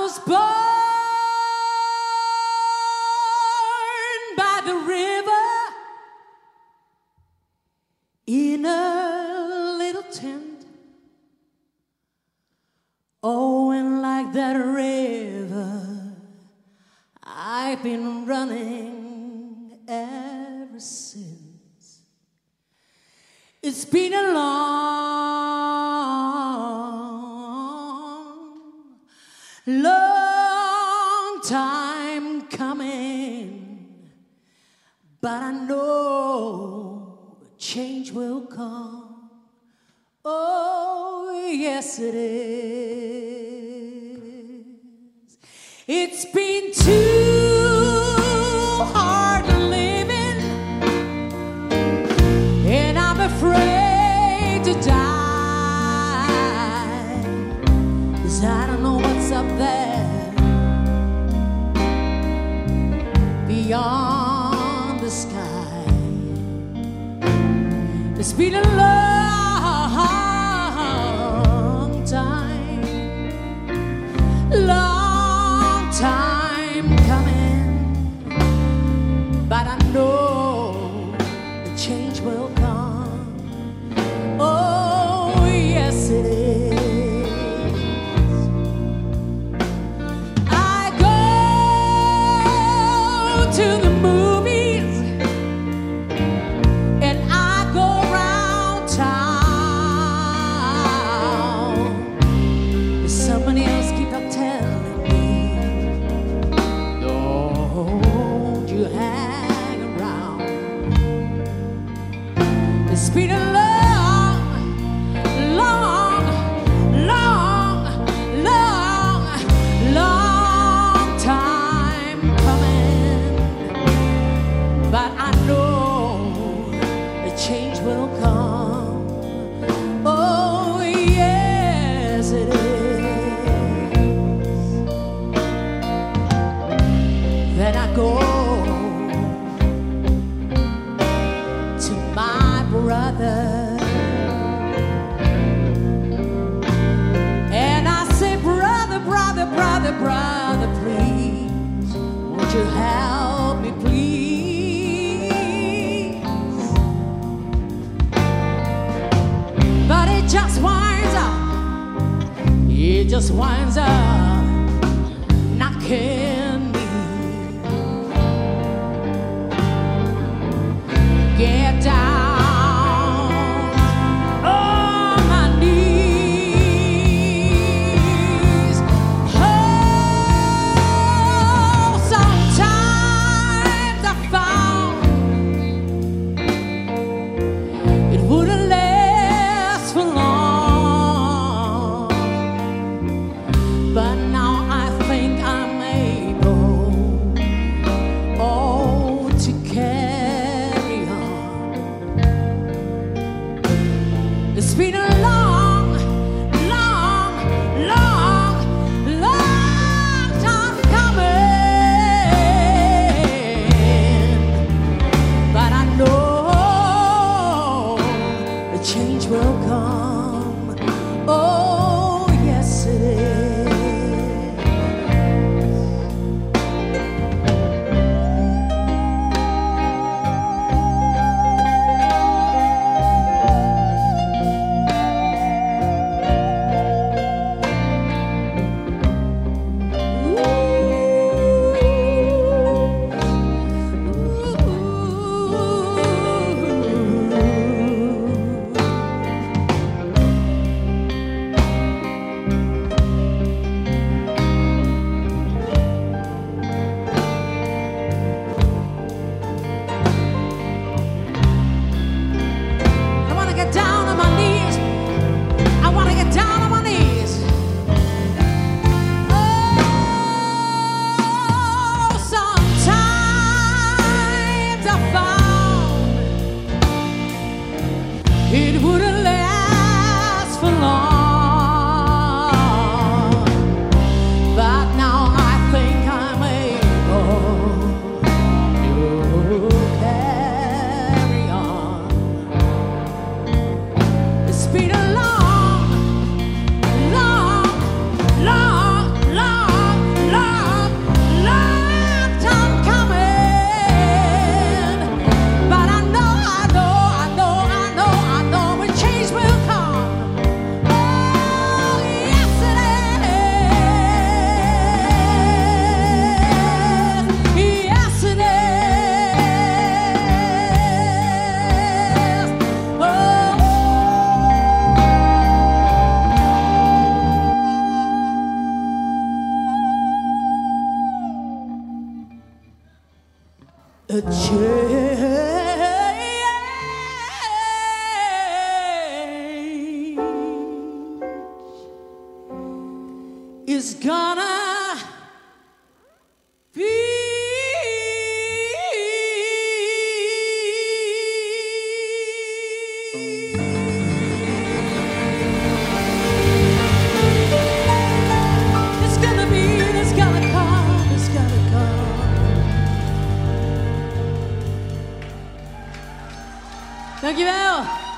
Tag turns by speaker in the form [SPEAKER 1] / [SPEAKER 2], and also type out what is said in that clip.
[SPEAKER 1] was born by the river in a little tent. Oh, and like that river, I've been running ever since. It's been a long time coming, but I know change will come. Oh, yes it is. It's been too hard living, and I'm afraid to die, 'cause I don't know what's up there beyond the sky. It's been a long time coming, but I know the change will come. Oh, yes it is. I go to the movies and I go around town. Somebody else keep up telling me, don't you hang around. It's been a long time coming, but I know a change will come. Oh, yes it is. Then I go to my brother and I say, brother, brother, brother, brother, please, won't you help me, please? But it just winds up knocking me. Get down on my knees. Oh, sometimes I found it wouldn't last for long, but now I think I'm able, oh, to carry on. It's been a long time coming, but I know a change will come. Oh, yes it is. a change is gonna be. It's gonna be, it's gonna come, it's gonna come. Dankjewel.